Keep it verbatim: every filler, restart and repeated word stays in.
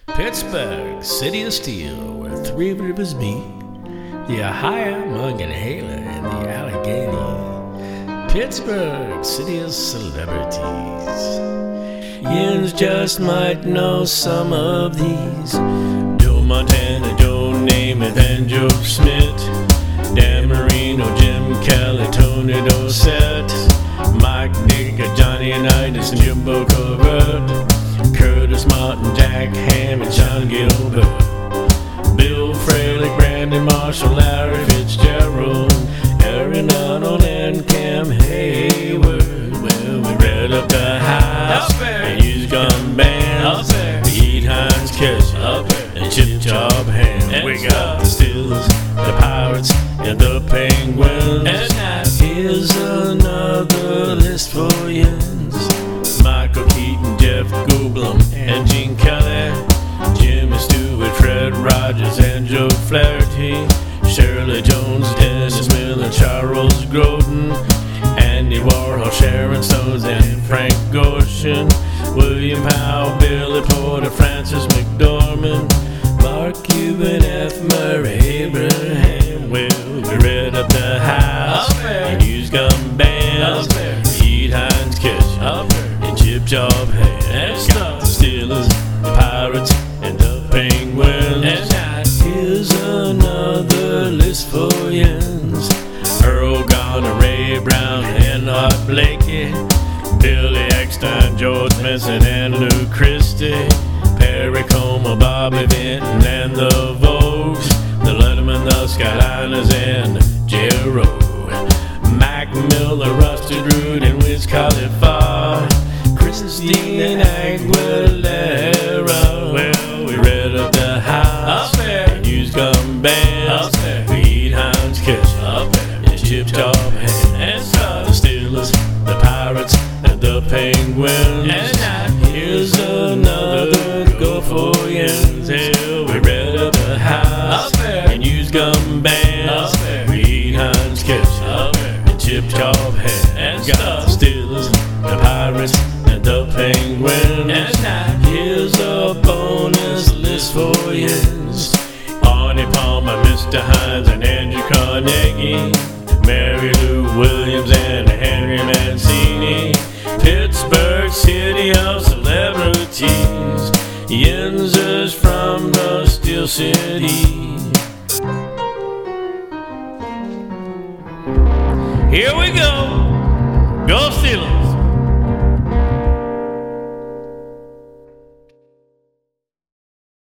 Pittsburgh, City of Steel, where three rivers meet, the Ohio, Monongahela, and the Allegheny. Pittsburgh, City of Celebrities. Yins just might know some of these. Joe Montana, Joe Namath, and Joe Schmidt. Dan Marino, Jim Kelly, Tony Dorsett. Mike Dicker, Johnny Unitas, and Jimbo Covert. Curtis Martin, Jack Ham, and Sean Gilbert. Bill Fraley, Brandon Marshall, Larry Fitzgerald, Aaron Arnold, and Cam Hayward. Well, we read up the house and used gun bands. We eat Heinz ketchup and chip chop ham. We got the Steelers, the Pirates, and the Penguins. Here's another list for yins. Michael Keaton, Jeff Goldblum, and Gene Kelly. Jimmy Stewart, Fred Rogers, and Joe Flaherty. Shirley Jones, Dennis Miller, Charles Grodin. Andy Warhol, Sharon Stones, and Frank Gorshin. William Powell, Billy Porter, Francis McDormand. Mark Cuban, F. Murray, Abraham. Well, we read up the house and used gum bands. Eat Heinz ketchup and chip chop ham. And stuff. The Steelers, the Pirates, and the Penguins. Here's another list for yins. Earl Garner, Ray Brown, and Art Blakey. Billy Eckstein, George Mason, and Lou Christie. Perry Como, Bobby Vinton, and the Vogues. The Letterman, the Skyliners, and Jero. Mac Miller, Rusty Root, and Wiz Khalifa. Christine Aguilera. Well, we read up the house and used gum bands. We eat Heinz ketchup and chip chop ham. And the Steelers, the Pirates, and the Penguins. Here's another go for yins. Hell, we read up the house and used gum bands. We eat Heinz ketchup and chip chop ham. And got the Steelers, the Pirates, and the Penguins. Here's a bonus list for yins. Arnie Palmer, Mister Hines, and Andrew Carnegie. Mary Lou Williams and Henry Mancini. Pittsburgh, City of Celebrities. Yinzers from the Steel City. Here we go.